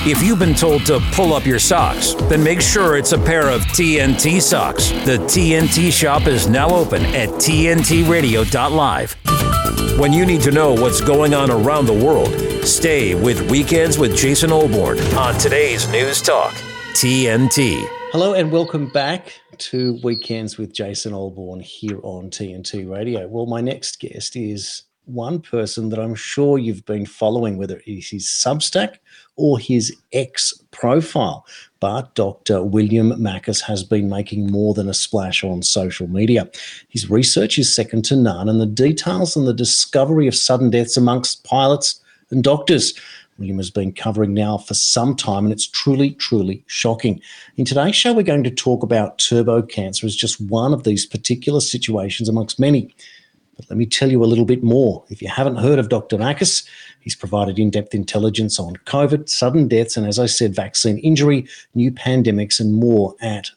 If you've been told to pull up your socks, then make sure it's a pair of TNT socks. The TNT shop is now open at tntradio.live. When you need to know what's going on around the world, stay with Weekends with Jason Olbourne on today's News Talk, TNT. Hello and welcome back to Weekends with Jason Olbourne here on TNT Radio. Well, my next guest is one person that I'm sure you've been following, whether it is his Substack or his X profile. But Dr. William Makis has been making more than a splash on social media. His research is second to none, and the details on the discovery of sudden deaths amongst pilots and doctors William has been covering now for some time, and it's truly, truly shocking. In today's show, we're going to talk about turbo cancer as just one of these particular situations amongst many. But let me tell you a little bit more. If you haven't heard of Dr. Makis, he's provided in-depth intelligence on COVID, sudden deaths, and as I said, vaccine injury, new pandemics, and more at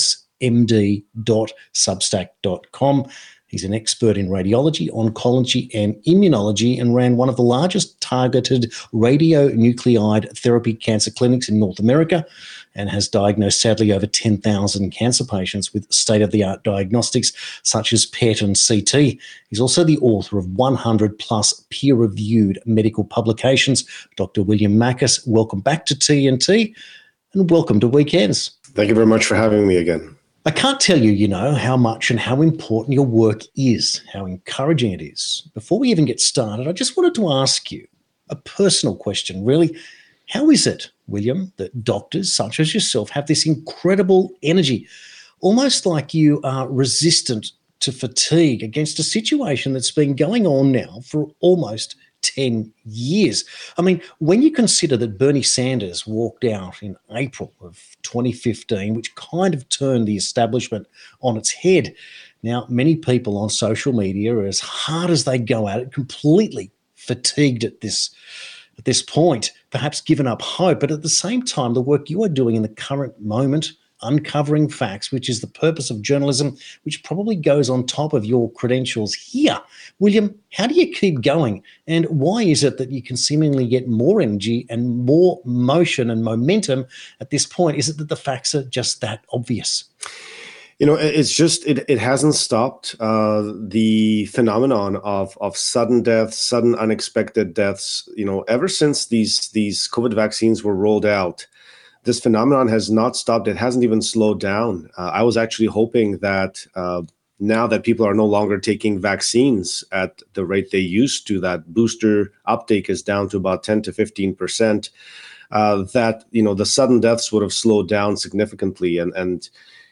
makismd.substack.com. He's an expert in radiology, oncology, and immunology, and ran one of the largest targeted radionuclide therapy cancer clinics in North America, and has diagnosed, sadly, over 10,000 cancer patients with state-of-the-art diagnostics such as PET and CT. He's also the author of 100-plus peer-reviewed medical publications. Dr. William Makis, welcome back to TNT, and welcome to Weekends. Thank you very much for having me again. I can't tell you, how much and how important your work is, how encouraging it is. Before we even get started, I just wanted to ask you a personal question, really. How is it, William, that doctors such as yourself have this incredible energy, almost like you are resistant to fatigue against a situation that's been going on now for almost 10 years? I mean, when you consider that Bernie Sanders walked out in April of 2015, which kind of turned the establishment on its head, now many people on social media are, as hard as they go at it, completely fatigued at this point, perhaps given up hope. But at the same time, the work you are doing in the current moment, uncovering facts, which is the purpose of journalism, which probably goes on top of your credentials here. William, how do you keep going? And why is it that you can seemingly get more energy and more motion and momentum at this point? Is it that the facts are just that obvious? It's just, it hasn't stopped. The phenomenon of sudden deaths, sudden unexpected deaths, ever since these COVID vaccines were rolled out, this phenomenon has not stopped. It hasn't even slowed down. I was actually hoping that now that people are no longer taking vaccines at the rate they used to, that booster uptake is down to about 10 to 15%, that, the sudden deaths would have slowed down significantly. And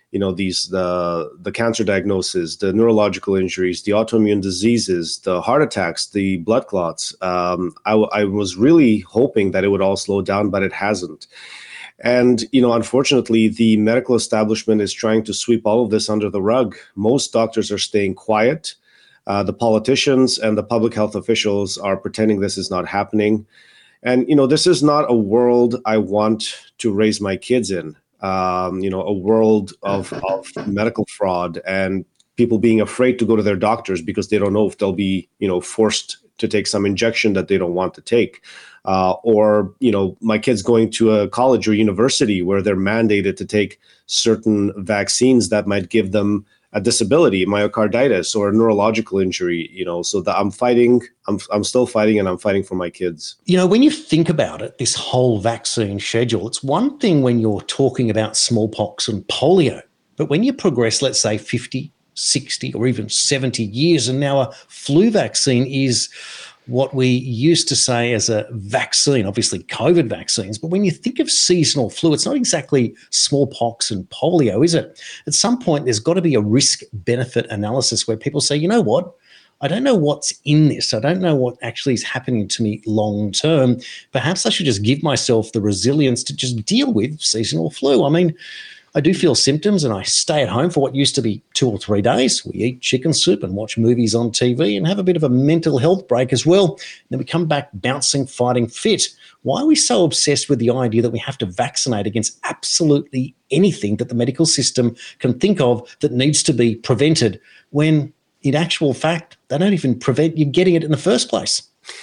the cancer diagnosis, the neurological injuries, the autoimmune diseases, the heart attacks, the blood clots, I was really hoping that it would all slow down, but it hasn't. And, unfortunately, the medical establishment is trying to sweep all of this under the rug. Most doctors are staying quiet. The politicians and the public health officials are pretending this is not happening. And, this is not a world I want to raise my kids in, a world of medical fraud and people being afraid to go to their doctors because they don't know if they'll be, forced to take some injection that they don't want to take. Or my kids going to a college or university where they're mandated to take certain vaccines that might give them a disability, myocarditis or a neurological injury, so that I'm still fighting, and I'm fighting for my kids. When you think about it, this whole vaccine schedule, it's one thing when you're talking about smallpox and polio, but when you progress, let's say 50, 60 or even 70 years, and now a flu vaccine is what we used to say as a vaccine, obviously COVID vaccines. But when you think of seasonal flu, it's not exactly smallpox and polio, is it? At some point, there's got to be a risk-benefit analysis where people say, you know what? I don't know what's in this. I don't know what actually is happening to me long term. Perhaps I should just give myself the resilience to just deal with seasonal flu. I mean, I do feel symptoms and I stay at home for what used to be 2 or 3 days. We eat chicken soup and watch movies on TV and have a bit of a mental health break as well. Then we come back bouncing, fighting fit. Why are we so obsessed with the idea that we have to vaccinate against absolutely anything that the medical system can think of that needs to be prevented when in actual fact, they don't even prevent you getting it in the first place?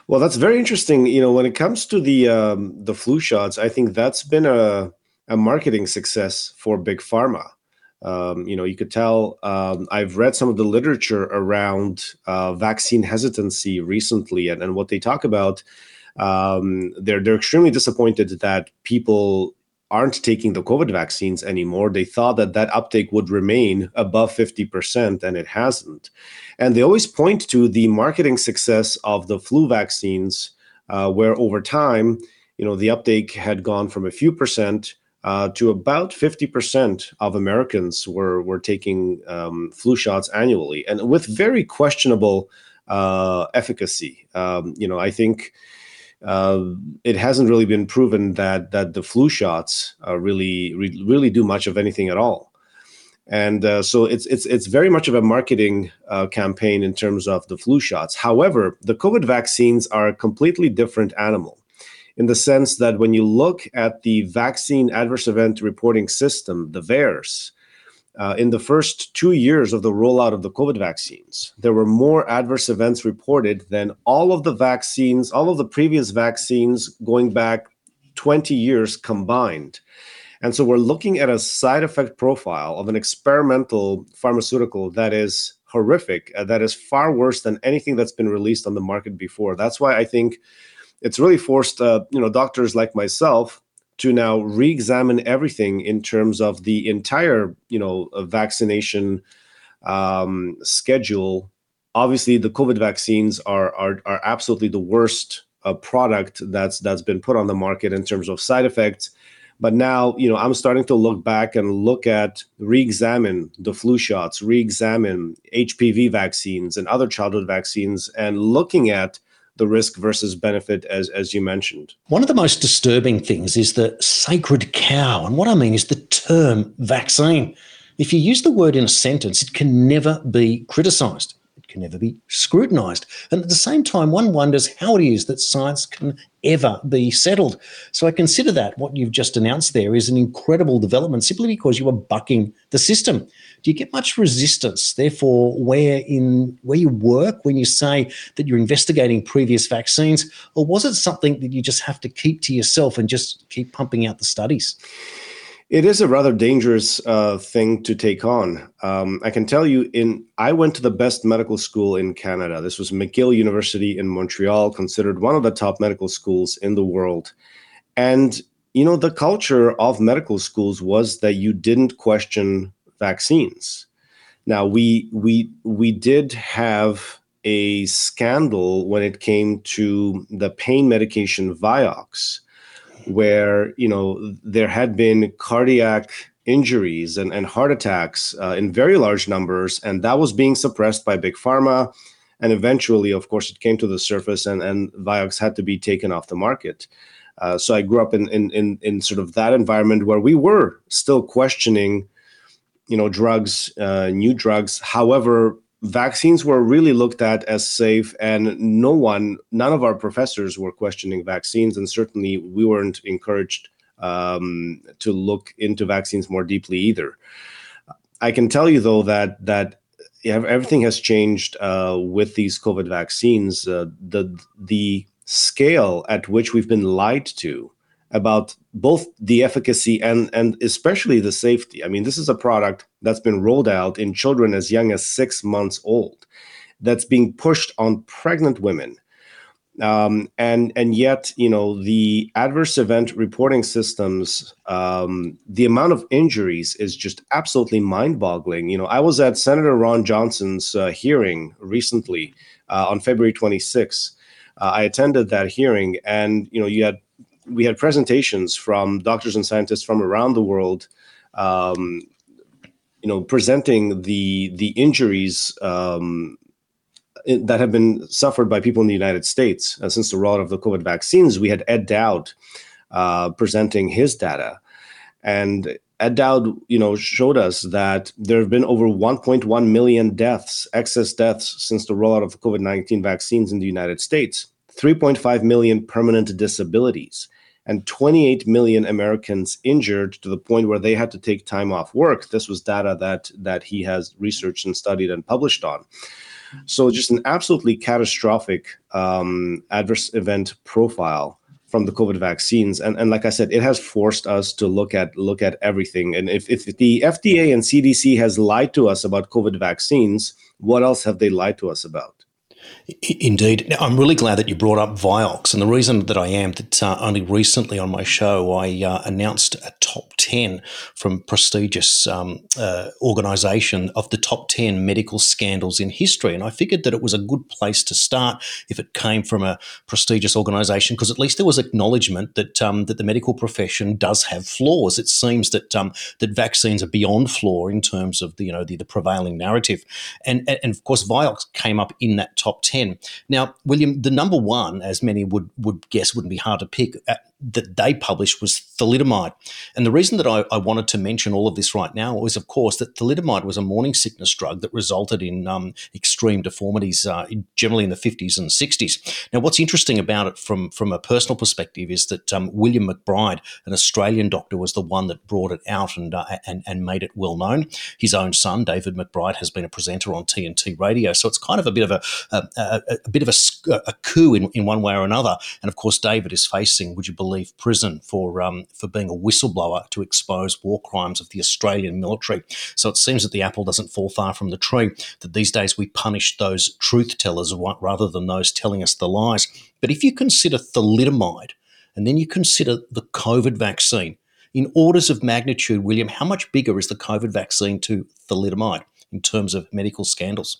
Well, that's very interesting. When it comes to the flu shots, I think that's been a marketing success for big pharma. You could tell. I've read some of the literature around vaccine hesitancy recently, and what they talk about. They're extremely disappointed that people aren't taking the COVID vaccines anymore. They thought that uptake would remain above 50%, and it hasn't. And they always point to the marketing success of the flu vaccines, where over time, the uptake had gone from a few percent to about 50% of Americans were taking flu shots annually, and with very questionable efficacy. I think it hasn't really been proven that the flu shots really do much of anything at all. And so it's very much of a marketing campaign in terms of the flu shots. However, the COVID vaccines are a completely different animal, in the sense that when you look at the vaccine adverse event reporting system, the VAERS, in the first 2 years of the rollout of the COVID vaccines, there were more adverse events reported than all of the previous vaccines going back 20 years combined. And so we're looking at a side effect profile of an experimental pharmaceutical that is horrific, that is far worse than anything that's been released on the market before. That's why I think it's really forced, doctors like myself to now re-examine everything in terms of the entire, vaccination schedule. Obviously, the COVID vaccines are absolutely the worst product that's been put on the market in terms of side effects. But now, I'm starting to look back and re-examine the flu shots, re-examine HPV vaccines and other childhood vaccines, and looking at the risk versus benefit, as you mentioned. One of the most disturbing things is the sacred cow. And what I mean is the term vaccine. If you use the word in a sentence, it can never be criticised. It can never be scrutinised. And at the same time, one wonders how it is that science can ever be settled. So I consider that what you've just announced there is an incredible development, simply because you are bucking the system. Do you get much resistance, therefore, where you work when you say that you're investigating previous vaccines, or was it something that you just have to keep to yourself and just keep pumping out the studies? It is a rather dangerous thing to take on. I can tell you, I went to the best medical school in Canada. This was McGill University in Montreal, considered one of the top medical schools in the world. And, the culture of medical schools was that you didn't question vaccines. Now, we did have a scandal when it came to the pain medication Vioxx, where there had been cardiac injuries and heart attacks in very large numbers, and that was being suppressed by big pharma. And eventually, of course, it came to the surface, and Vioxx had to be taken off the market. So I grew up in sort of that environment where we were still questioning drugs, new drugs. However, vaccines were really looked at as safe, and none of our professors were questioning vaccines, and certainly we weren't encouraged to look into vaccines more deeply either. I can tell you, though, that everything has changed with these COVID vaccines. The scale at which we've been lied to about both the efficacy and especially the safety. I mean, this is a product that's been rolled out in children as young as 6 months old, that's being pushed on pregnant women. And yet, the adverse event reporting systems, the amount of injuries is just absolutely mind-boggling. I was at Senator Ron Johnson's hearing recently on February 26th. I attended that hearing, and, we had presentations from doctors and scientists from around the world, presenting the injuries that have been suffered by people in the United States since the rollout of the COVID vaccines. We had Ed Dowd presenting his data, and Ed Dowd, showed us that there have been over 1.1 million deaths, excess deaths, since the rollout of the COVID-19 vaccines in the United States, 3.5 million permanent disabilities, and 28 million Americans injured to the point where they had to take time off work. This was data that he has researched and studied and published on. So just an absolutely catastrophic adverse event profile from the COVID vaccines. And like I said, it has forced us to look at everything. And if the FDA and CDC has lied to us about COVID vaccines, what else have they lied to us about? Indeed. Now, I'm really glad that you brought up Vioxx, and the reason that I am that only recently on my show I announced a top 10 from prestigious organisation of the top 10 medical scandals in history, and I figured that it was a good place to start if it came from a prestigious organisation, because at least there was acknowledgement that that the medical profession does have flaws. It seems that that vaccines are beyond flaw in terms of the prevailing narrative, and of course Vioxx came up in that top 10. Now, William, the number one, as many would guess, wouldn't be hard to pick, that they published was thalidomide. And the reason that I wanted to mention all of this right now was, of course, that thalidomide was a morning sickness drug that resulted in extreme deformities, generally in the 50s and 60s. Now, what's interesting about it from a personal perspective is that William McBride, an Australian doctor, was the one that brought it out and made it well known. His own son, David McBride, has been a presenter on TNT Radio, so it's kind of a bit of a coup in one way or another. And of course, David is facing, would you believe, prison for being a whistleblower to expose war crimes of the Australian military. So it seems that the apple doesn't fall far from the tree, that these days we punish those truth tellers rather than those telling us the lies. But if you consider thalidomide and then you consider the COVID vaccine, in orders of magnitude, William, how much bigger is the COVID vaccine to thalidomide in terms of medical scandals?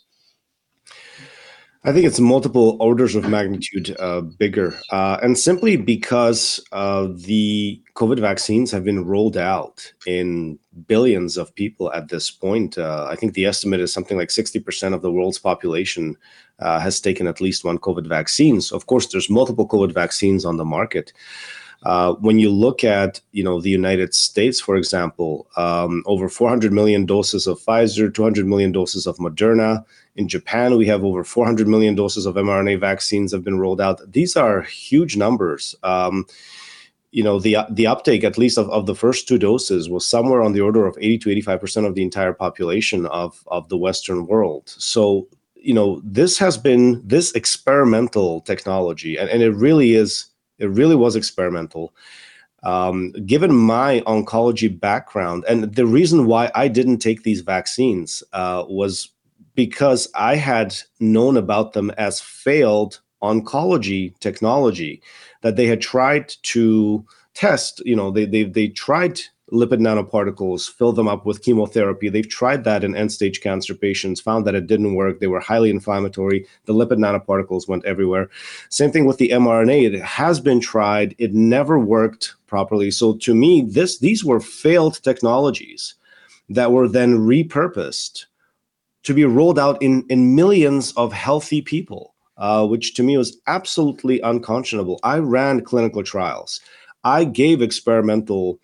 I think it's multiple orders of magnitude bigger, and simply because the COVID vaccines have been rolled out in billions of people at this point. I think the estimate is something like 60% of the world's population has taken at least one COVID vaccine. So, of course, there's multiple COVID vaccines on the market. When you look at, the United States, for example, over 400 million doses of Pfizer, 200 million doses of Moderna. In Japan, we have over 400 million doses of mRNA vaccines have been rolled out. These are huge numbers. The uptake, at least of the first two doses, was somewhere on the order of 80 to 85% of the entire population of the Western world. So, this has been this experimental technology, and it really was experimental. Given my oncology background, and the reason why I didn't take these vaccines was because I had known about them as failed oncology technology that they had tried to test. They tried lipid nanoparticles, fill them up with chemotherapy. They've tried that in end-stage cancer patients, found that it didn't work. They were highly inflammatory. The lipid nanoparticles went everywhere. Same thing with the mRNA. It has been tried. It never worked properly. So to me, these were failed technologies that were then repurposed to be rolled out in millions of healthy people, which to me was absolutely unconscionable. I ran clinical trials. I gave experimental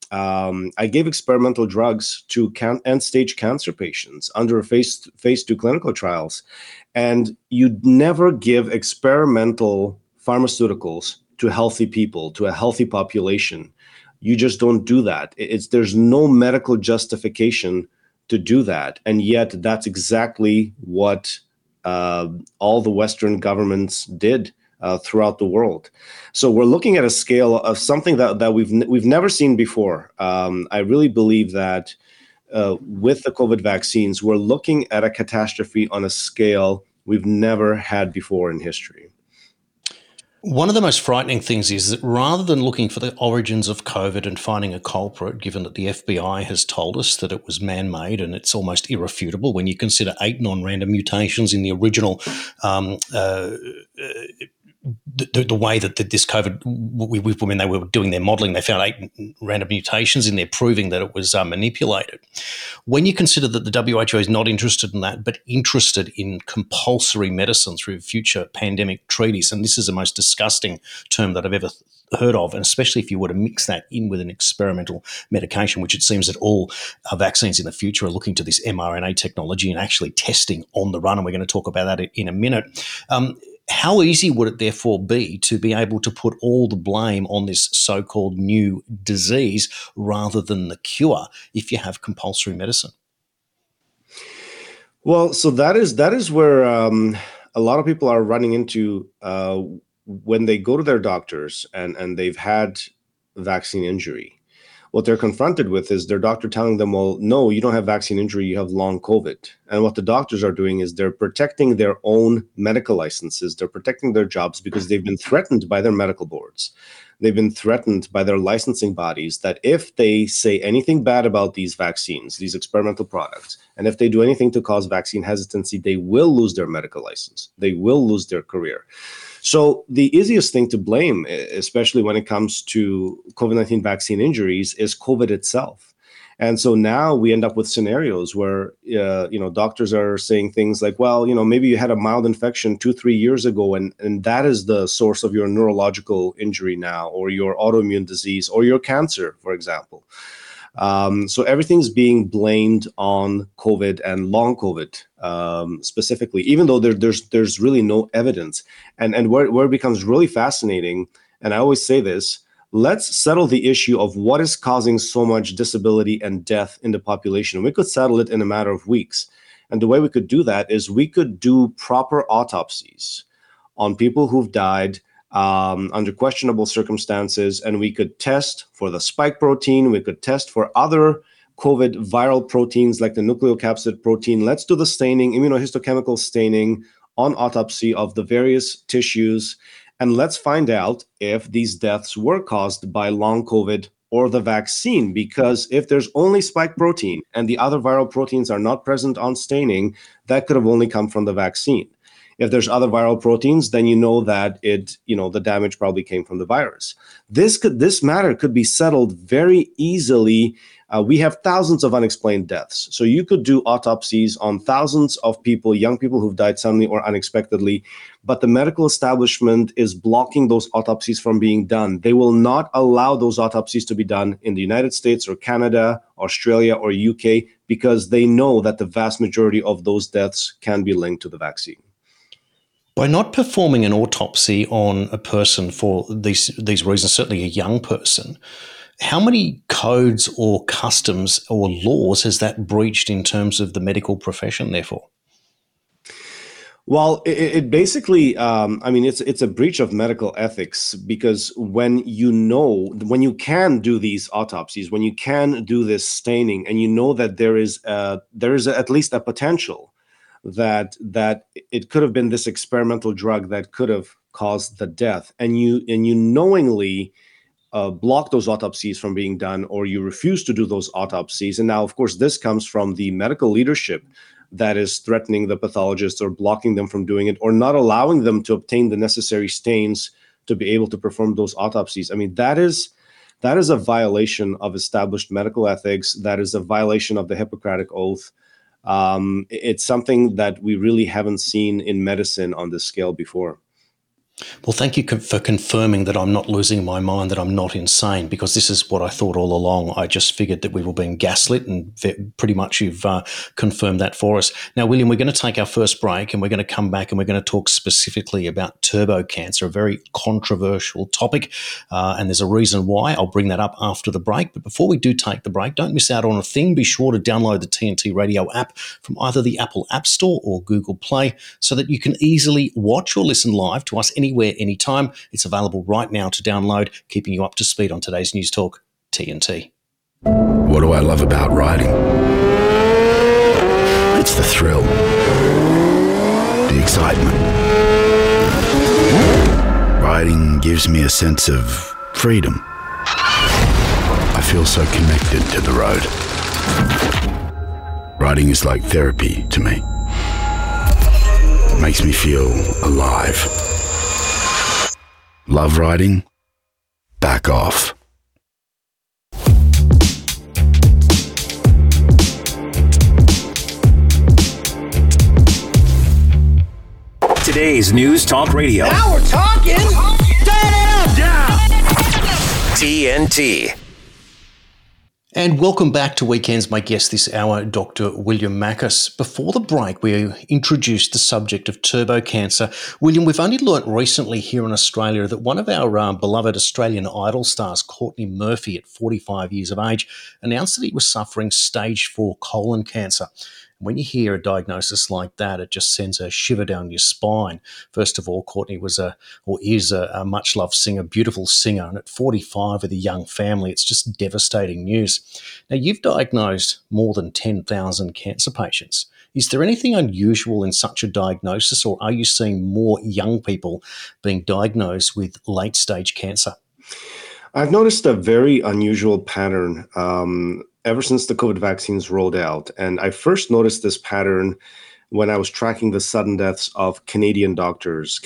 drugs to end-stage cancer patients under phase 2 clinical trials. And you never give experimental pharmaceuticals to healthy people, to a healthy population. You just don't do that. There's no medical justification to do that. And yet that's exactly what all the Western governments did throughout the world. So we're looking at a scale of something that we've never seen before. I really believe that with the COVID vaccines, we're looking at a catastrophe on a scale we've never had before in history. One of the most frightening things is that rather than looking for the origins of COVID and finding a culprit, given that the FBI has told us that it was man-made and it's almost irrefutable when you consider 8 non-random mutations in the original the way that this COVID, when they were doing their modelling, they found 8 random mutations in there, proving that it was manipulated. When you consider that the WHO is not interested in that, but interested in compulsory medicine through future pandemic treaties, and this is the most disgusting term that I've ever heard of, and especially if you were to mix that in with an experimental medication, which it seems that all vaccines in the future are looking to this mRNA technology and actually testing on the run, and we're going to talk about that in a minute. How easy would it therefore be to be able to put all the blame on this so-called new disease rather than the cure if you have compulsory medicine? Well, so that is where a lot of people are running into when they go to their doctors and they've had vaccine injury. What they're confronted with is their doctor telling them, well, no, you don't have vaccine injury, you have long COVID. And what the doctors are doing is they're protecting their own medical licenses, they're protecting their jobs because they've been threatened by their medical boards. They've been threatened by their licensing bodies that if they say anything bad about these vaccines, these experimental products, and if they do anything to cause vaccine hesitancy, they will lose their medical license. They will lose their career. So the easiest thing to blame, especially when it comes to COVID-19 vaccine injuries, is COVID itself. And so now we end up with scenarios where, doctors are saying things like, well, maybe you had a mild infection 2-3 years ago, and that is the source of your neurological injury now, or your autoimmune disease, or your cancer, for example. So everything's being blamed on COVID and long COVID specifically, even though there's really no evidence. And where it becomes really fascinating, and I always say this, let's settle the issue of what is causing so much disability and death in the population. We could settle it in a matter of weeks. And the way we could do that is we could do proper autopsies on people who've died under questionable circumstances, and we could test for the spike protein. We could test for other COVID viral proteins like the nucleocapsid protein. Let's do the staining, immunohistochemical staining on autopsy of the various tissues, and let's find out if these deaths were caused by long COVID or the vaccine. Because if there's only spike protein and the other viral proteins are not present on staining, that could have only come from the vaccine. If there's other viral proteins, then that the damage probably came from the virus. This matter could be settled very easily. We have thousands of unexplained deaths. So you could do autopsies on thousands of people, young people who've died suddenly or unexpectedly, but the medical establishment is blocking those autopsies from being done. They will not allow those autopsies to be done in the United States or Canada, Australia or UK, because they know that the vast majority of those deaths can be linked to the vaccine. By not performing an autopsy on a person for these reasons, certainly a young person, how many codes or customs or laws has that breached in terms of the medical profession, therefore? Well, it basically, it's a breach of medical ethics, because when you can do these autopsies, when you can do this staining, and that there is at least a potential that it could have been this experimental drug that could have caused the death, and you knowingly block those autopsies from being done, or you refuse to do those autopsies. And now, of course, this comes from the medical leadership that is threatening the pathologists or blocking them from doing it, or not allowing them to obtain the necessary stains to be able to perform those autopsies. I mean, that is a violation of established medical ethics. That is a violation of the Hippocratic Oath. It's something that we really haven't seen in medicine on this scale before. Well, thank you for confirming that I'm not losing my mind, that I'm not insane, because this is what I thought all along. I just figured that we were being gaslit, and pretty much you've confirmed that for us. Now, William, we're going to take our first break, and we're going to come back and we're going to talk specifically about turbo cancer, a very controversial topic, and there's a reason why. I'll bring that up after the break. But before we do take the break, don't miss out on a thing. Be sure to download the TNT Radio app from either the Apple App Store or Google Play so that you can easily watch or listen live to us anywhere, anytime. It's available right now to download, keeping you up to speed on today's News Talk TNT. What do I love about riding? It's the thrill, the excitement. Riding gives me a sense of freedom. I feel so connected to the road. Riding is like therapy to me. It makes me feel alive. Love riding? Back off. Today's News Talk Radio. Now we're talking. TNT. And welcome back to Weekends. My guest this hour, Dr. William Makis. Before the break, we introduced the subject of turbo cancer. William, we've only learnt recently here in Australia that one of our beloved Australian Idol stars, Courtney Murphy, at 45 years of age, announced that he was suffering stage 4 colon cancer. When you hear a diagnosis like that, it just sends a shiver down your spine. First of all, Courtney is a much-loved singer, beautiful singer, and at 45 with a young family, it's just devastating news. Now, you've diagnosed more than 10,000 cancer patients. Is there anything unusual in such a diagnosis, or are you seeing more young people being diagnosed with late-stage cancer? I've noticed a very unusual pattern ever since the COVID vaccines rolled out. And I first noticed this pattern when I was tracking the sudden deaths of Canadian doctors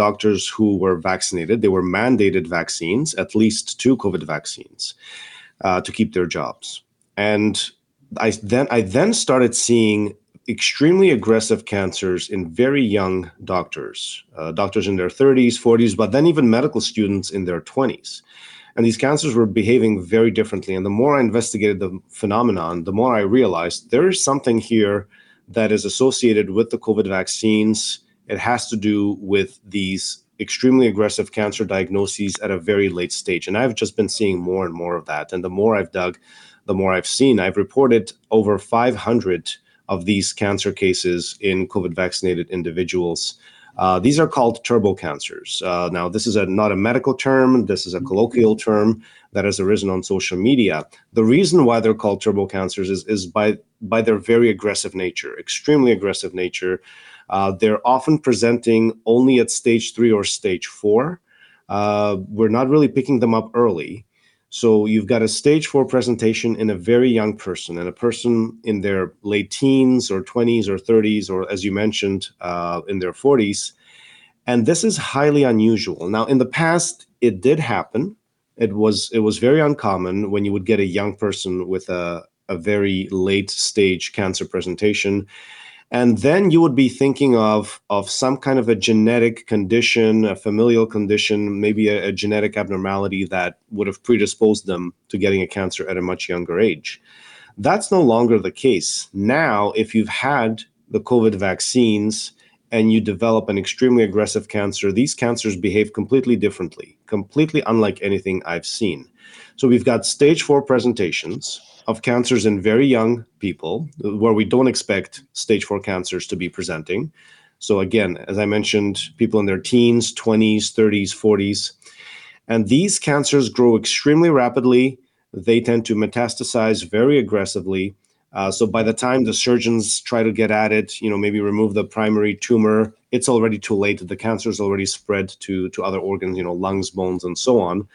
who were vaccinated. They were mandated vaccines, at least 2 COVID vaccines, to keep their jobs. And I then started seeing extremely aggressive cancers in very young doctors in their 30s, 40s, but then even medical students in their 20s. And these cancers were behaving very differently. And the more I investigated the phenomenon, the more I realized there is something here that is associated with the COVID vaccines. It has to do with these extremely aggressive cancer diagnoses at a very late stage. And I've just been seeing more and more of that. And the more I've dug, the more I've seen. I've reported over 500 of these cancer cases in COVID vaccinated individuals. These are called turbo cancers. Now, this is not a medical term. This is a colloquial term that has arisen on social media. The reason why they're called turbo cancers is by their very aggressive nature, extremely aggressive nature. They're often presenting only at stage 3 or stage 4. We're not really picking them up early. So you've got a stage 4 presentation in a very young person, and a person in their late teens or 20s or 30s, or as you mentioned, in their 40s. And this is highly unusual. Now, in the past, it did happen. It was very uncommon when you would get a young person with a very late stage cancer presentation. And then you would be thinking of some kind of a genetic condition, a familial condition, maybe a genetic abnormality that would have predisposed them to getting a cancer at a much younger age. That's no longer the case. Now, if you've had the COVID vaccines and you develop an extremely aggressive cancer, these cancers behave completely differently, completely unlike anything I've seen. So we've got stage 4 presentations of cancers in very young people where we don't expect stage 4 cancers to be presenting. So again, as I mentioned, people in their teens, 20s, 30s, 40s. And these cancers grow extremely rapidly. They tend to metastasize very aggressively. So by the time the surgeons try to get at it, maybe remove the primary tumor, it's already too late. The cancer is already spread to other organs, lungs, bones, and so on.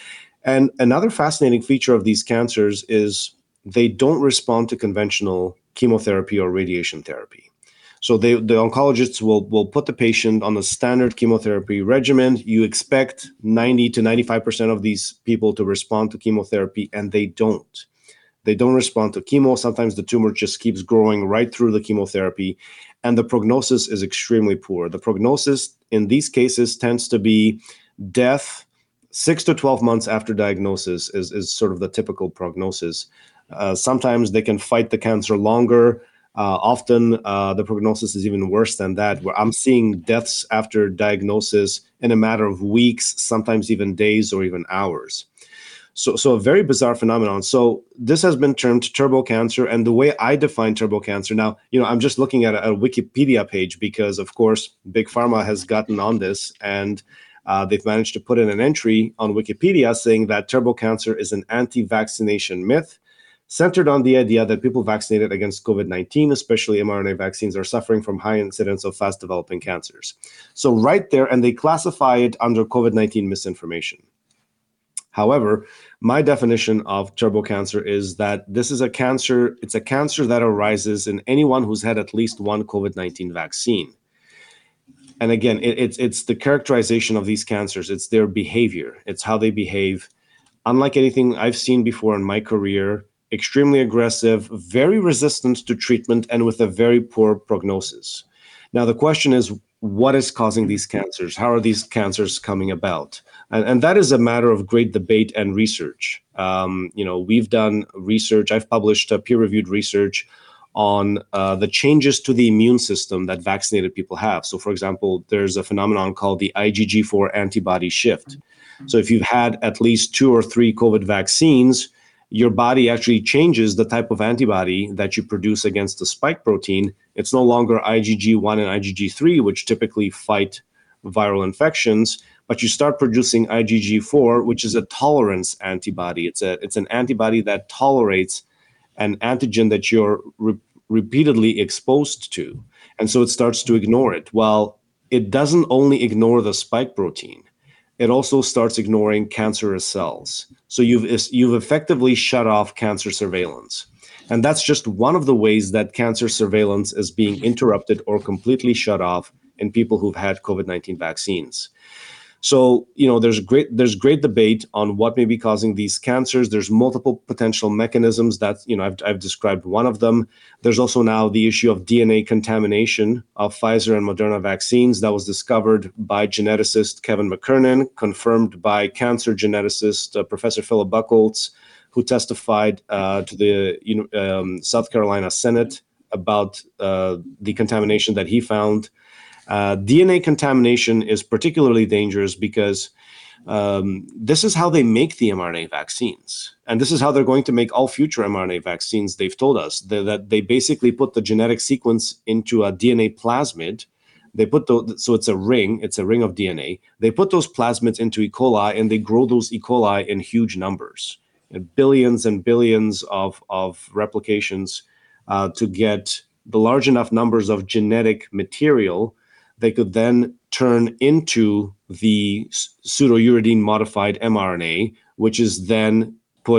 And another fascinating feature of these cancers is they don't respond to conventional chemotherapy or radiation therapy. So the oncologists will put the patient on a standard chemotherapy regimen. You expect 90 to 95% of these people to respond to chemotherapy, and they don't. They don't respond to chemo. Sometimes the tumor just keeps growing right through the chemotherapy, and the prognosis is extremely poor. The prognosis in these cases tends to be death 6 to 12 months after diagnosis is sort of the typical prognosis. Sometimes they can fight the cancer longer. Often the prognosis is even worse than that, where I'm seeing deaths after diagnosis in a matter of weeks, sometimes even days or even hours. So a very bizarre phenomenon. So this has been termed turbo cancer. And the way I define turbo cancer now, I'm just looking at a Wikipedia page because, of course, Big Pharma has gotten on this, and they've managed to put in an entry on Wikipedia saying that turbo cancer is an anti-vaccination myth centered on the idea that people vaccinated against COVID-19, especially mRNA vaccines, are suffering from high incidence of fast-developing cancers. So right there, and they classify it under COVID-19 misinformation. However, my definition of turbo cancer is that this is a cancer, it's a cancer that arises in anyone who's had at least one COVID-19 vaccine. And again, it's the characterization of these cancers. It's their behavior. It's how they behave. Unlike anything I've seen before in my career, extremely aggressive, very resistant to treatment, and with a very poor prognosis. Now, the question is, what is causing these cancers? How are these cancers coming about? And that is a matter of great debate and research. We've done research. I've published peer-reviewed research on the changes to the immune system that vaccinated people have. So, for example, there's a phenomenon called the IgG4 antibody shift. So if you've had at least 2 or 3 COVID vaccines, your body actually changes the type of antibody that you produce against the spike protein. It's no longer IgG1 and IgG3, which typically fight viral infections, but you start producing IgG4, which is a tolerance antibody. It's an antibody that tolerates an antigen that you're repeatedly exposed to. And so it starts to ignore it. Well, it doesn't only ignore the spike protein, it also starts ignoring cancerous cells. So you've effectively shut off cancer surveillance. And that's just one of the ways that cancer surveillance is being interrupted or completely shut off in people who've had COVID-19 vaccines. So, there's great debate on what may be causing these cancers. There's multiple potential mechanisms that, I've described one of them. There's also now the issue of DNA contamination of Pfizer and Moderna vaccines that was discovered by geneticist Kevin McKernan, confirmed by cancer geneticist Professor Philip Buchholz, who testified to the South Carolina Senate about the contamination that he found. DNA contamination is particularly dangerous because this is how they make the mRNA vaccines. And this is how they're going to make all future mRNA vaccines. They've told us that they basically put the genetic sequence into a DNA plasmid. So it's a ring of DNA. They put those plasmids into E. coli and they grow those E. coli in huge numbers, billions and billions of replications to get the large enough numbers of genetic material they could then turn into the pseudouridine modified mRNA, which is then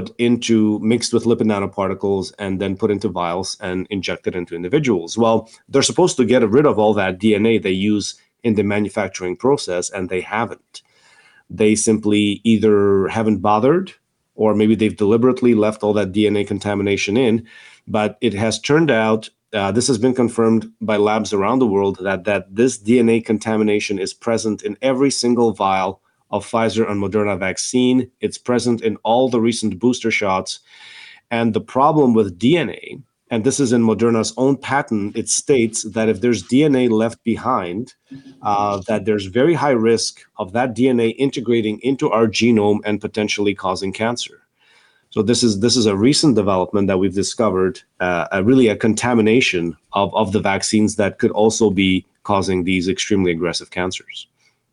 mixed with lipid nanoparticles and then put into vials and injected into individuals. Well, they're supposed to get rid of all that DNA they use in the manufacturing process, and they haven't. They simply either haven't bothered, or maybe they've deliberately left all that DNA contamination in. But it has turned out, this has been confirmed by labs around the world, that this DNA contamination is present in every single vial of Pfizer and Moderna vaccine. It's present in all the recent booster shots. And the problem with DNA, and this is in Moderna's own patent, it states that if there's DNA left behind, that there's very high risk of that DNA integrating into our genome and potentially causing cancer. So this is a recent development that we've discovered, really a contamination of the vaccines that could also be causing these extremely aggressive cancers.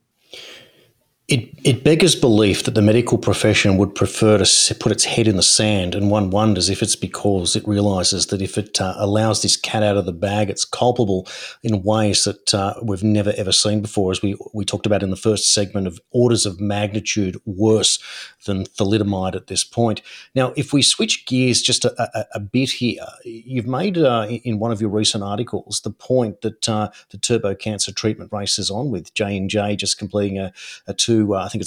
It beggars belief that the medical profession would prefer to put its head in the sand, and one wonders if it's because it realises that if it allows this cat out of the bag, it's culpable in ways that we've never ever seen before, as we talked about in the first segment, of orders of magnitude worse than thalidomide at this point. Now, if we switch gears just a bit here, you've made in one of your recent articles the point that the turbo cancer treatment race is on, with J&J just completing a $2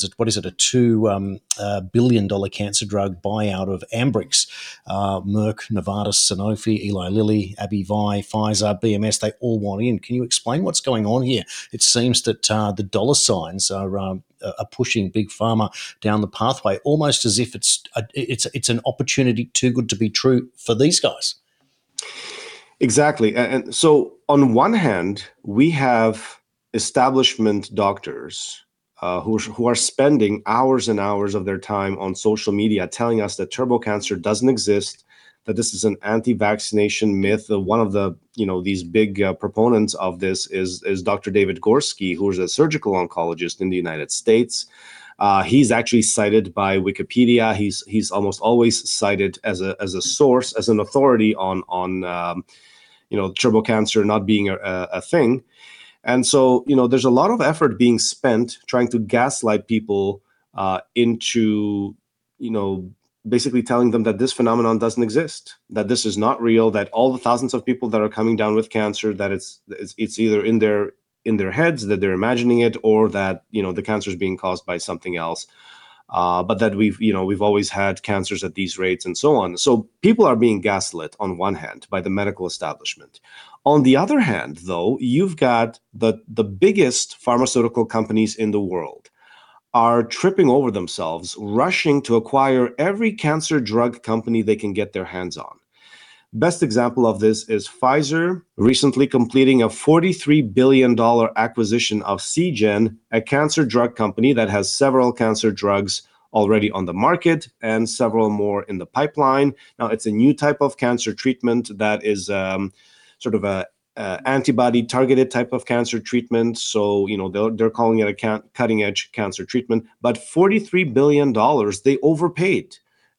billion cancer drug buyout of Ambrx. Merck, Novartis, Sanofi, Eli Lilly, AbbVie, Pfizer, BMS, they all want in. Can you explain what's going on here? It seems that the dollar signs are pushing big pharma down the pathway, almost as if it's an opportunity too good to be true for these guys. Exactly. And so on one hand, we have establishment doctors who are spending hours and hours of their time on social media telling us that turbo cancer doesn't exist, that this is an anti-vaccination myth. One of the these big proponents of this is Dr. David Gorski, who is a surgical oncologist in the United States. He's actually cited by Wikipedia. He's almost always cited as a source, as an authority on turbo cancer not being a thing. And so, there's a lot of effort being spent trying to gaslight people into, basically telling them that this phenomenon doesn't exist, that this is not real, that all the thousands of people that are coming down with cancer, that it's either in their heads, that they're imagining it, or that, the cancer is being caused by something else. But that we've always had cancers at these rates and so on. So people are being gaslit on one hand by the medical establishment. On the other hand, though, you've got the biggest pharmaceutical companies in the world are tripping over themselves, rushing to acquire every cancer drug company they can get their hands on. Best example of this is Pfizer recently completing a $43 billion acquisition of Seagen, a cancer drug company that has several cancer drugs already on the market and several more in the pipeline. Now, it's a new type of cancer treatment that is sort of a antibody targeted type of cancer treatment. So, they're calling it a cutting edge cancer treatment, but $43 billion, they overpaid.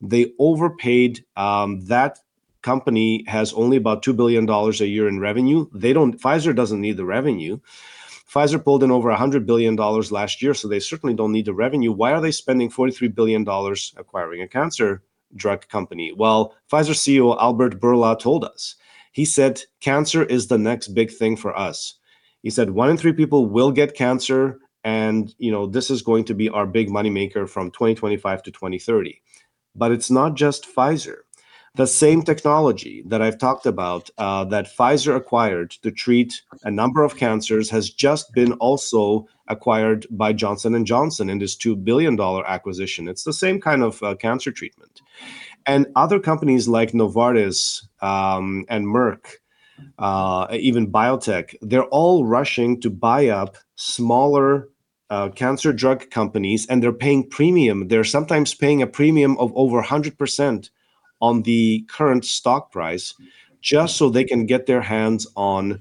That company has only about $2 billion a year in revenue. Pfizer doesn't need the revenue. Pfizer pulled in over $100 billion last year, so they certainly don't need the revenue. Why are they spending $43 billion acquiring a cancer drug company? Well, Pfizer CEO Albert Bourla told us. He said, cancer is the next big thing for us. He said 1 in 3 people will get cancer, and this is going to be our big moneymaker from 2025 to 2030. But it's not just Pfizer. The same technology that I've talked about that Pfizer acquired to treat a number of cancers has just been also acquired by Johnson & Johnson in this $2 billion acquisition. It's the same kind of cancer treatment. And other companies like Novartis and Merck, even biotech, they're all rushing to buy up smaller cancer drug companies, and they're paying premium. They're sometimes paying a premium of over 100% on the current stock price, just so they can get their hands on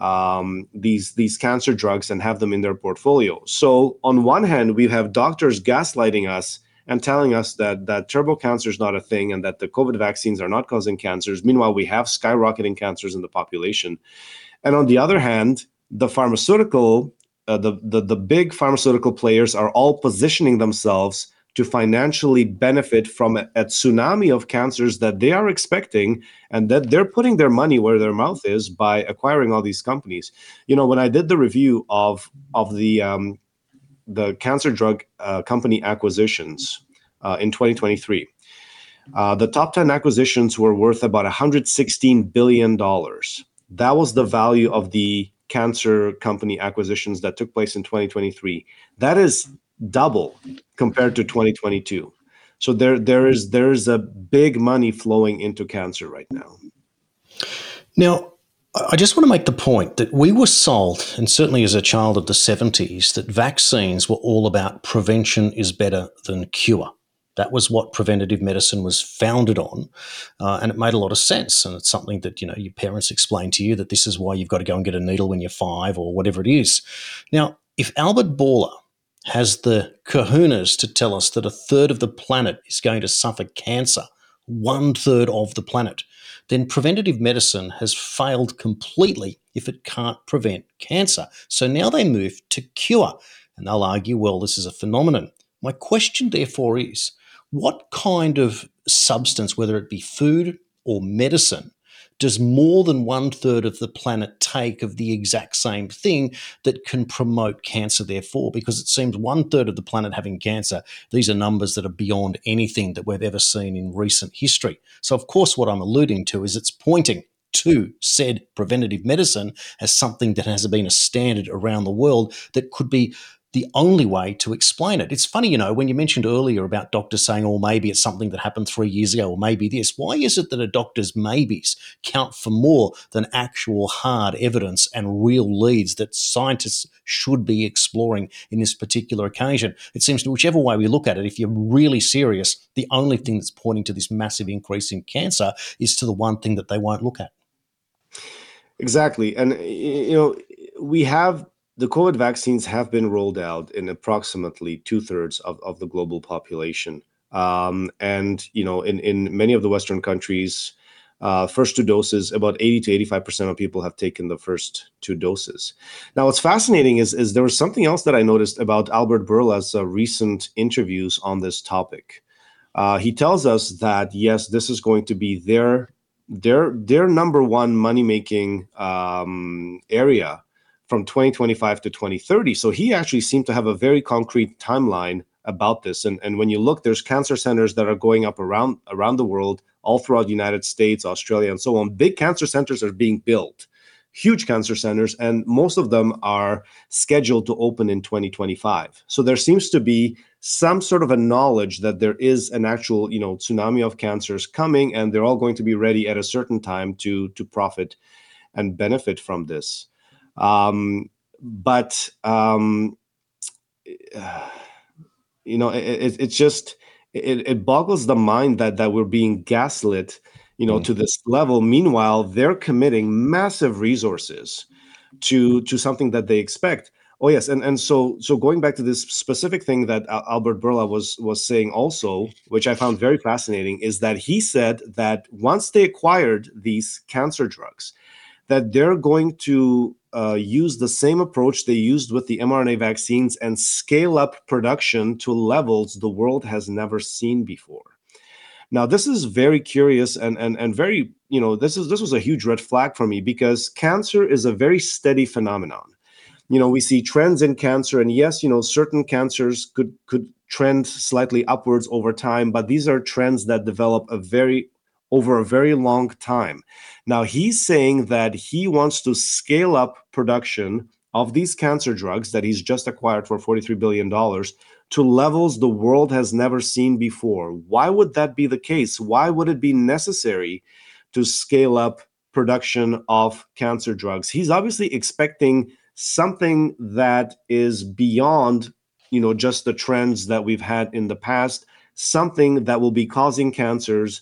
these cancer drugs and have them in their portfolio. So on one hand, we have doctors gaslighting us and telling us that turbo cancer is not a thing and that the COVID vaccines are not causing cancers. Meanwhile, we have skyrocketing cancers in the population. And on the other hand, the pharmaceutical, the big pharmaceutical players are all positioning themselves to financially benefit from a tsunami of cancers that they are expecting, and that they're putting their money where their mouth is by acquiring all these companies. When I did the review of the cancer drug company acquisitions in 2023, the top 10 acquisitions were worth about $116 billion. That was the value of the cancer company acquisitions that took place in 2023. That is double compared to 2022. So there's a big money flowing into cancer right now. Now, I just want to make the point that we were sold, and certainly as a child of the 70s, that vaccines were all about prevention is better than cure. That was what preventative medicine was founded on, and it made a lot of sense. And it's something that, your parents explained to you, that this is why you've got to go and get a needle when you're 5 or whatever it is. Now, if Albert Bourla has the kahunas to tell us that 1/3 of the planet is going to suffer cancer, 1/3 of the planet, then preventative medicine has failed completely if it can't prevent cancer. So now they move to cure, and they'll argue, well, this is a phenomenon. My question, therefore, is what kind of substance, whether it be food or medicine, does more than 1/3 of the planet take of the exact same thing that can promote cancer, therefore? Because it seems 1/3 of the planet having cancer, these are numbers that are beyond anything that we've ever seen in recent history. So, of course, what I'm alluding to is it's pointing to said preventative medicine as something that has been a standard around the world that could be the only way to explain it. It's funny, when you mentioned earlier about doctors saying, oh, maybe it's something that happened 3 years ago, or maybe this. Why is it that a doctor's maybes count for more than actual hard evidence and real leads that scientists should be exploring in this particular occasion? It seems to, whichever way we look at it, if you're really serious, the only thing that's pointing to this massive increase in cancer is to the one thing that they won't look at. Exactly. And, the COVID vaccines have been rolled out in approximately 2/3 of the global population. And, in many of the Western countries, first 2 doses, about 80 to 85% of people have taken the first 2 doses. Now, what's fascinating is there was something else that I noticed about Albert Bourla's recent interviews on this topic. He tells us that, yes, this is going to be their number one money-making area from 2025 to 2030. So he actually seemed to have a very concrete timeline about this. And when you look, there's cancer centers that are going up around the world, all throughout the United States, Australia, and so on. Big cancer centers are being built, huge cancer centers, and most of them are scheduled to open in 2025. So there seems to be some sort of a knowledge that there is an actual, tsunami of cancers coming, and they're all going to be ready at a certain time to profit and benefit from this. It's just, it boggles the mind that we're being gaslit, to this level. Meanwhile, they're committing massive resources to something that they expect. Oh yes, and so going back to this specific thing that Albert Bourla was saying also, which I found very fascinating, is that he said that once they acquired these cancer drugs, that they're going to use the same approach they used with the mRNA vaccines and scale up production to levels the world has never seen before. Now, this is very curious and very, this was a huge red flag for me, because cancer is a very steady phenomenon. We see trends in cancer, and yes, certain cancers could trend slightly upwards over time, but these are trends that develop over a very long time. Now, he's saying that he wants to scale up production of these cancer drugs that he's just acquired for $43 billion to levels the world has never seen before. Why would that be the case? Why would it be necessary to scale up production of cancer drugs? He's obviously expecting something that is beyond, just the trends that we've had in the past, something that will be causing cancers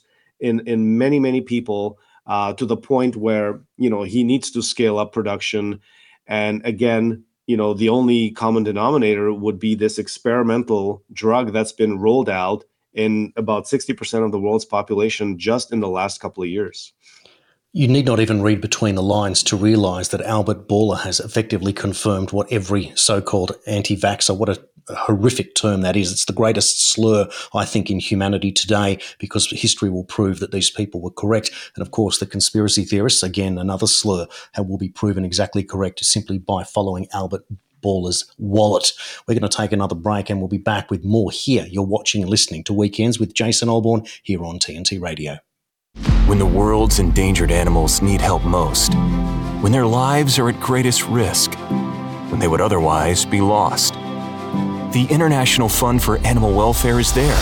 in many, many people, to the point where, he needs to scale up production. And again, the only common denominator would be this experimental drug that's been rolled out in about 60% of the world's population just in the last couple of years. You need not even read between the lines to realise that Albert Bourla has effectively confirmed what every so-called anti-vaxxer, what a horrific term that is. It's the greatest slur, I think, in humanity today, because history will prove that these people were correct. And of course, the conspiracy theorists, again, another slur, will be proven exactly correct simply by following Albert Bourla's wallet. We're going to take another break, and we'll be back with more here. You're watching and listening to Weekends with Jason Olbourne here on TNT Radio. When the world's endangered animals need help most, when their lives are at greatest risk, when they would otherwise be lost, the International Fund for Animal Welfare is there,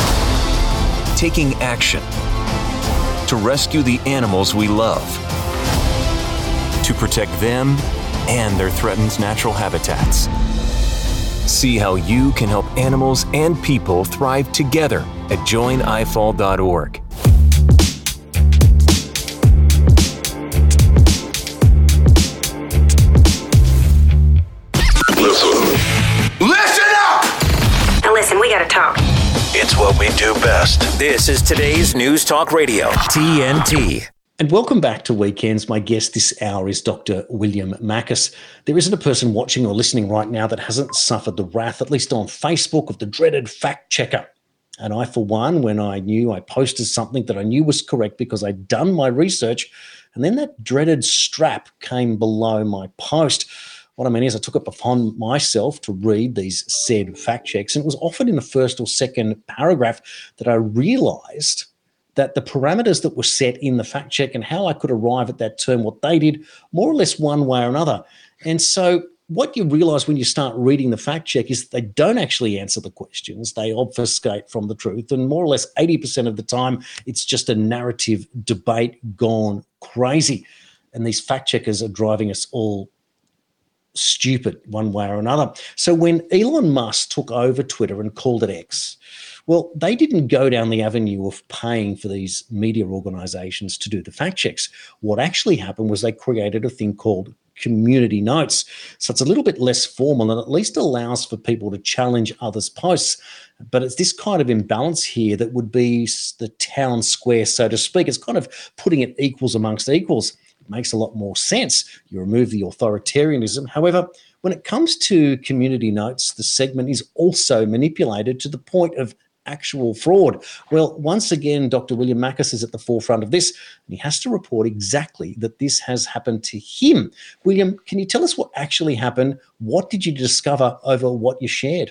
taking action to rescue the animals we love, to protect them and their threatened natural habitats. See how you can help animals and people thrive together at joinifall.org. Listen, we gotta talk. It's what we do best. This is today's News Talk Radio, TNT. And welcome back to Weekends. My guest this hour is Dr. William Makis. There isn't a person watching or listening right now that hasn't suffered the wrath, at least on Facebook, of the dreaded fact checker. And I, for one, when I posted something that I knew was correct because I'd done my research, and then that dreaded strap came below my post. What I mean is I took it upon myself to read these said fact checks, and it was often in the first or second paragraph that I realised that the parameters that were set in the fact check and how I could arrive at that term, what they did, more or less one way or another. And so what you realise when you start reading the fact check is that they don't actually answer the questions. They obfuscate from the truth. And more or less 80% of the time, it's just a narrative debate gone crazy. And these fact checkers are driving us all stupid one way or another. So when Elon Musk took over Twitter and called it X, well, they didn't go down the avenue of paying for these media organizations to do the fact checks. What actually happened was they created a thing called community notes. So it's a little bit less formal and at least allows for people to challenge others' posts. But it's this kind of imbalance here that would be the town square, so to speak. It's kind of putting it equals amongst equals. It makes a lot more sense. You remove the authoritarianism. However, when it comes to community notes, the segment is also manipulated to the point of actual fraud. Well, once again, Dr. William Makis is at the forefront of this, and he has to report exactly that this has happened to him. William, can you tell us what actually happened? What did you discover over what you shared?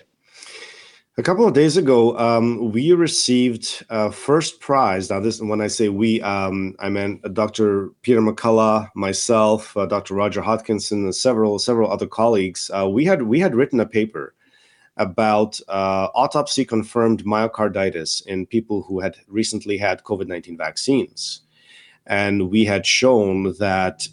A couple of days ago, we received first prize. Now, this, when I say we, I meant Dr. Peter McCullough, myself, Dr. Roger Hodkinson, and several other colleagues. We had written a paper about autopsy-confirmed myocarditis in people who had recently had COVID-19 vaccines. And we had shown that,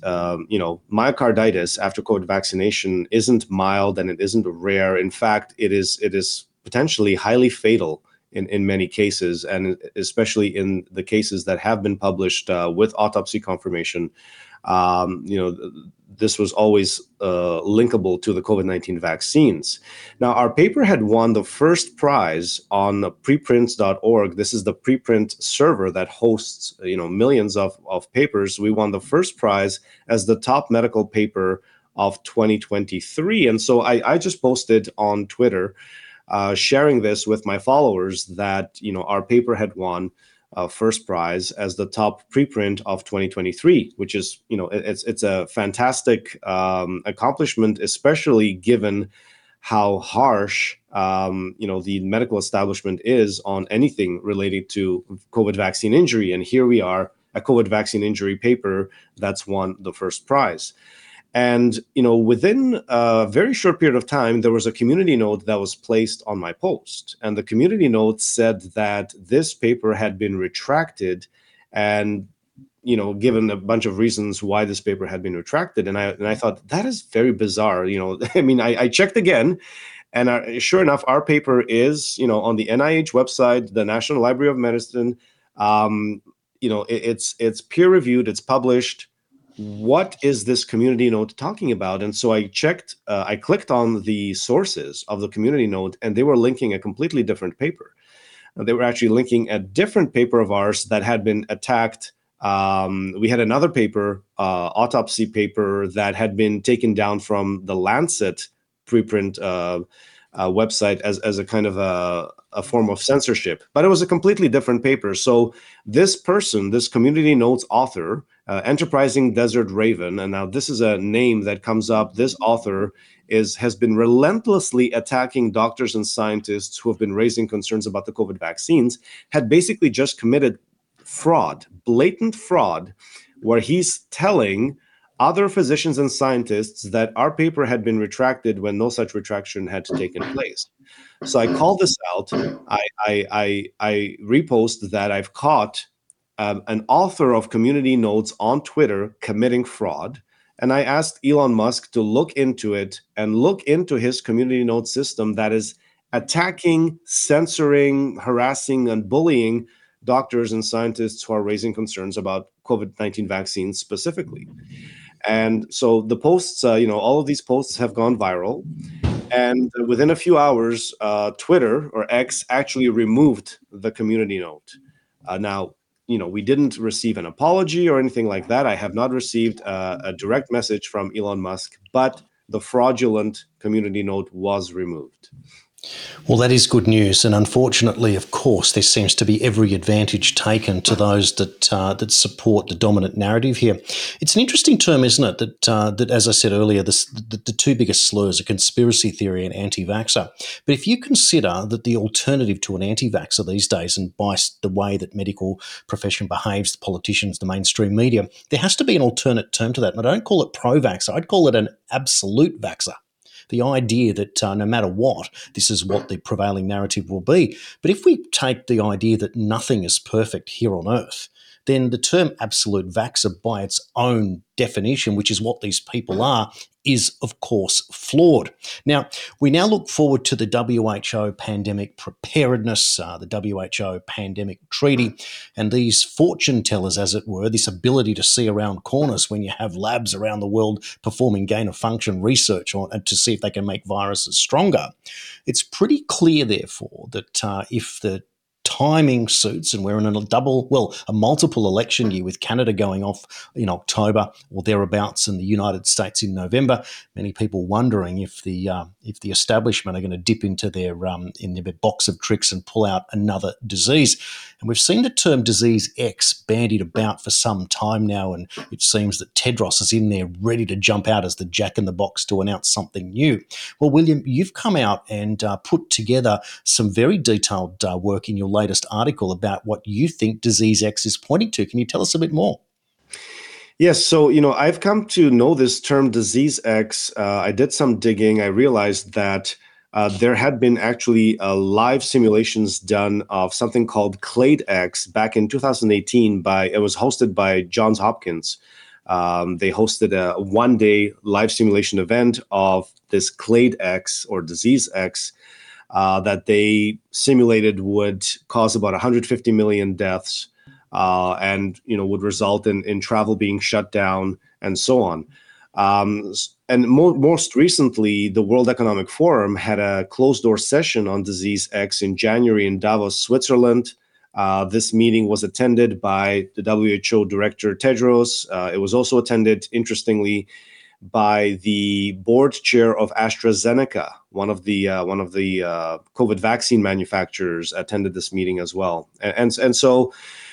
myocarditis after COVID vaccination isn't mild and it isn't rare. In fact, it is potentially highly fatal in many cases, and especially in the cases that have been published with autopsy confirmation. This was always linkable to the COVID-19 vaccines. Now, our paper had won the first prize on preprints.org. This is the preprint server that hosts, millions of papers. We won the first prize as the top medical paper of 2023. And so I just posted on Twitter, sharing this with my followers that, our paper had won first prize as the top preprint of 2023, which is, it's a fantastic accomplishment, especially given how harsh, the medical establishment is on anything related to COVID vaccine injury. And here we are, a COVID vaccine injury paper that's won the first prize. And, within a very short period of time, there was a community note that was placed on my post. And the community note said that this paper had been retracted and, given a bunch of reasons why this paper had been retracted. And I thought, that is very bizarre. I checked again, and sure enough, our paper is, on the NIH website, the National Library of Medicine. It's peer reviewed, it's published. What is this community note talking about? And so I checked, I clicked on the sources of the community note, and they were linking a completely different paper. They were actually linking a different paper of ours that had been attacked. We had another paper, autopsy paper, that had been taken down from the Lancet preprint website as a kind of a form of censorship, but it was a completely different paper. So this person, this community notes author, Enterprising Desert Raven, and now this is a name that comes up. This author has been relentlessly attacking doctors and scientists who have been raising concerns about the COVID vaccines, had basically just committed fraud, blatant fraud, where he's telling other physicians and scientists that our paper had been retracted when no such retraction had taken place. So I called this out. I repost that I've caught an author of community notes on Twitter committing fraud. And I asked Elon Musk to look into it and look into his community note system that is attacking, censoring, harassing, and bullying doctors and scientists who are raising concerns about COVID-19 vaccines specifically. And so the posts, all of these posts have gone viral. And within a few hours, Twitter, or X, actually removed the community note. Now, we didn't receive an apology or anything like that. I have not received a direct message from Elon Musk, but the fraudulent community note was removed. Well, that is good news, and unfortunately, of course, there seems to be every advantage taken to those that support the dominant narrative here. It's an interesting term, isn't it? That as I said earlier, the two biggest slurs are conspiracy theory and anti-vaxxer. But if you consider that the alternative to an anti-vaxxer these days, and by the way that medical profession behaves, the politicians, the mainstream media, there has to be an alternate term to that. And I don't call it pro-vaxxer; I'd call it an absolute vaxxer. The idea that no matter what, this is what the prevailing narrative will be. But if we take the idea that nothing is perfect here on Earth, then the term absolute vaxxer by its own definition, which is what these people are, is of course flawed. Now, we now look forward to the WHO pandemic preparedness, the WHO pandemic treaty, and these fortune tellers, as it were, this ability to see around corners when you have labs around the world performing gain-of-function research on to see if they can make viruses stronger. It's pretty clear, therefore, that if the timing suits, and we're in a multiple election year with Canada going off in October or thereabouts and the United States in November. Many people wondering if the establishment are going to dip into their box of tricks and pull out another disease. And we've seen the term disease X bandied about for some time now, and it seems that Tedros is in there ready to jump out as the jack in the box to announce something new. Well, William, you've come out and put together some very detailed work in your latest article about what you think disease X is pointing to. Can you tell us a bit more? Yes. So, I've come to know this term disease X. I did some digging. I realized that there had been actually live simulations done of something called Clade X back in 2018 it was hosted by Johns Hopkins. They hosted a one-day live simulation event of this Clade X or disease X. that they simulated would cause about 150 million deaths, and would result in travel being shut down and so on. And most recently, the World Economic Forum had a closed-door session on Disease X in January in Davos, Switzerland. This meeting was attended by the WHO Director Tedros. It was also attended, interestingly, by the board chair of AstraZeneca. One of the COVID vaccine manufacturers attended this meeting as well. And so,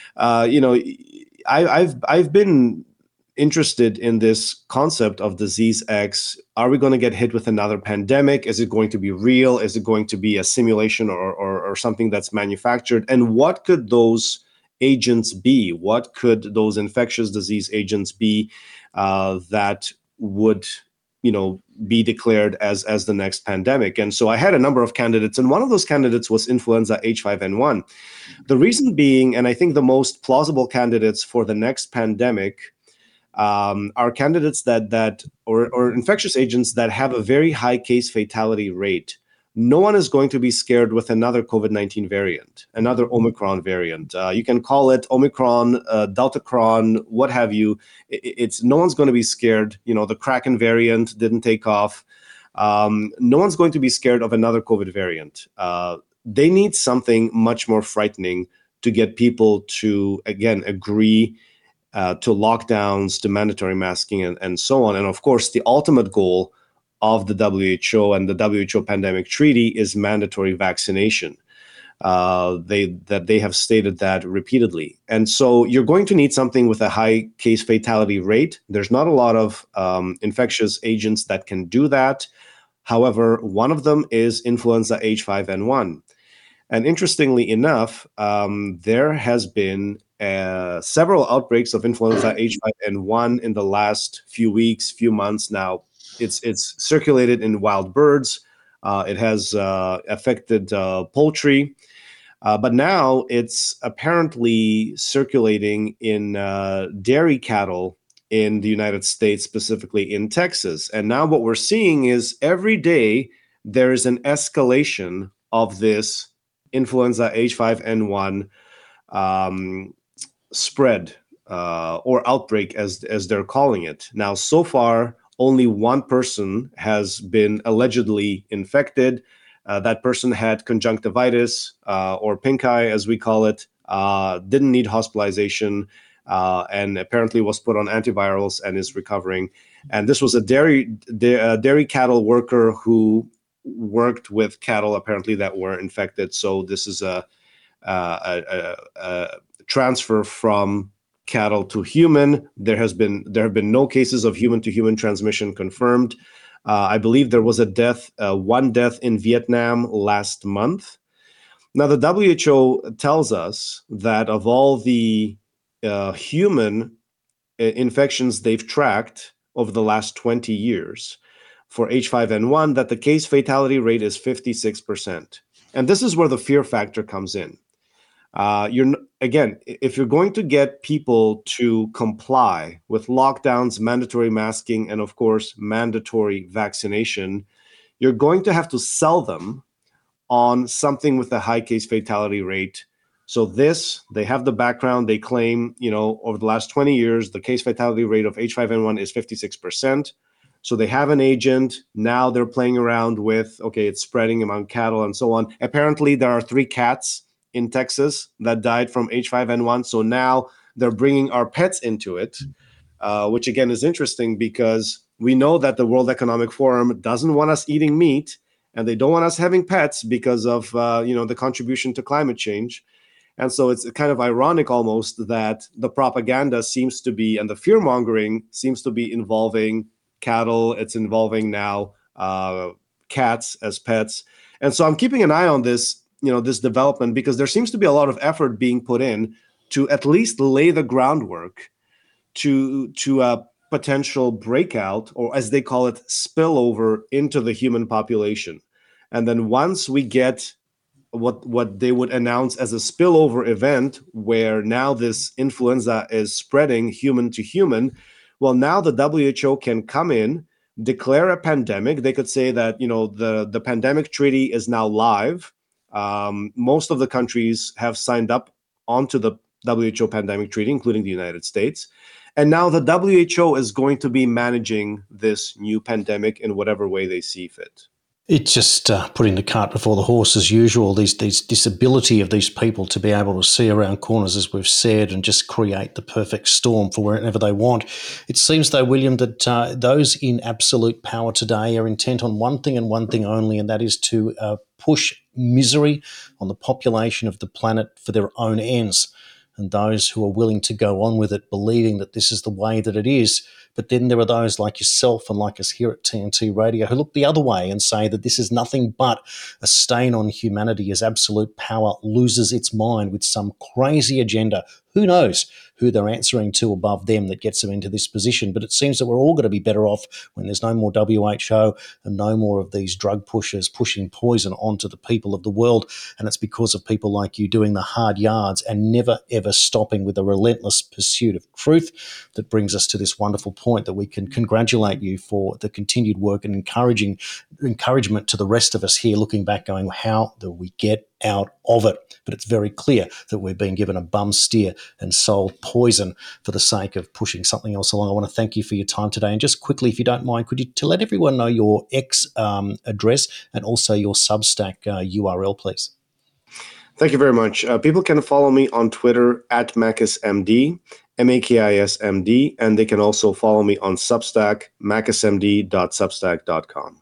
I've been interested in this concept of Disease X. Are we going to get hit with another pandemic? Is it going to be real? Is it going to be a simulation or something that's manufactured? And what could those agents be? What could those infectious disease agents be that would be declared as the next pandemic? And so I had a number of candidates, and one of those candidates was influenza H5N1. The reason being, and I think the most plausible candidates for the next pandemic are candidates that infectious agents that have a very high case fatality rate. No one is going to be scared with another COVID-19 variant, another Omicron variant. You can call it Omicron, Deltacron, what have you. It's no one's going to be scared. The Kraken variant didn't take off. No one's going to be scared of another COVID variant. They need something much more frightening to get people to, again, agree to lockdowns, to mandatory masking, and so on. And of course, the ultimate goal of the WHO and the WHO pandemic treaty is mandatory vaccination. They have stated that repeatedly. And so you're going to need something with a high case fatality rate. There's not a lot of infectious agents that can do that. However, one of them is influenza H5N1. And interestingly enough, there has been several outbreaks of influenza H5N1 in the last few weeks, few months now. It's circulated in wild birds. It has affected poultry. But now it's apparently circulating in dairy cattle in the United States, specifically in Texas. And now what we're seeing is every day there is an escalation of this influenza H5N1 spread or outbreak, as they're calling it. Now, so far, only one person has been allegedly infected. That person had conjunctivitis or pink eye, as we call it, didn't need hospitalization, and apparently was put on antivirals and is recovering. And this was a dairy cattle worker who worked with cattle apparently that were infected. So this is a transfer from cattle to human. There have been no cases of human to human transmission confirmed. I believe there was one death in Vietnam last month. Now the WHO tells us that of all the human infections they've tracked over the last 20 years for H5N1, that the case fatality rate is 56%. And this is where the fear factor comes in. If you're going to get people to comply with lockdowns, mandatory masking, and of course, mandatory vaccination, you're going to have to sell them on something with a high case fatality rate. So they have the background. They claim, over the last 20 years, the case fatality rate of H5N1 is 56%. So they have an agent. Now they're playing around with, it's spreading among cattle and so on. Apparently, there are 3 cats in Texas that died from H5N1. So now they're bringing our pets into it, which again is interesting because we know that the World Economic Forum doesn't want us eating meat and they don't want us having pets because of, the contribution to climate change. And so it's kind of ironic almost that the propaganda seems to be, and the fear mongering seems to be involving cattle. It's involving now cats as pets. And so I'm keeping an eye on this, this development, because there seems to be a lot of effort being put in to at least lay the groundwork to a potential breakout, or as they call it, spillover into the human population. And then once we get what they would announce as a spillover event, where now this influenza is spreading human to human, well, now the WHO can come in declare a pandemic. They could say that, the pandemic treaty is now live. Most of the countries have signed up onto the WHO pandemic treaty, including the United States. And now the WHO is going to be managing this new pandemic in whatever way they see fit. It's just putting the cart before the horse as usual. This ability of these people to be able to see around corners, as we've said, and just create the perfect storm for wherever they want. It seems, though, William, that those in absolute power today are intent on one thing and one thing only, and that is to push misery on the population of the planet for their own ends. And those who are willing to go on with it, believing that this is the way that it is. But then there are those like yourself and like us here at TNT Radio who look the other way and say that this is nothing but a stain on humanity as absolute power loses its mind with some crazy agenda. Who knows who they're answering to above them that gets them into this position. But it seems that we're all going to be better off when there's no more WHO and no more of these drug pushers pushing poison onto the people of the world. And it's because of people like you doing the hard yards and never, ever stopping with a relentless pursuit of truth that brings us to this wonderful point that we can congratulate you for the continued work and encouragement to the rest of us here looking back going, how do we get out of it? But it's very clear that we've been given a bum steer and sold poison for the sake of pushing something else along. I want to thank you for your time today. And just quickly, if you don't mind, could you to let everyone know your X address and also your Substack URL, please? Thank you very much. People can follow me on Twitter at MakisMD, MAKISMD, and they can also follow me on Substack, makismd.substack.com.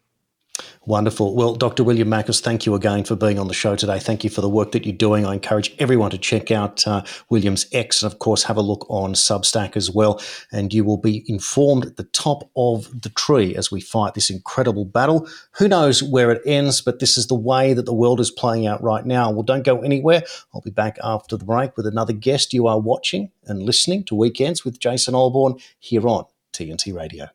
Wonderful. Well, Dr. William Makis, thank you again for being on the show today. Thank you for the work that you're doing. I encourage everyone to check out William's X and, of course, have a look on Substack as well. And you will be informed at the top of the tree as we fight this incredible battle. Who knows where it ends, but this is the way that the world is playing out right now. Well, don't go anywhere. I'll be back after the break with another guest. You are watching and listening to Weekends with Jason Olbourne here on TNT Radio.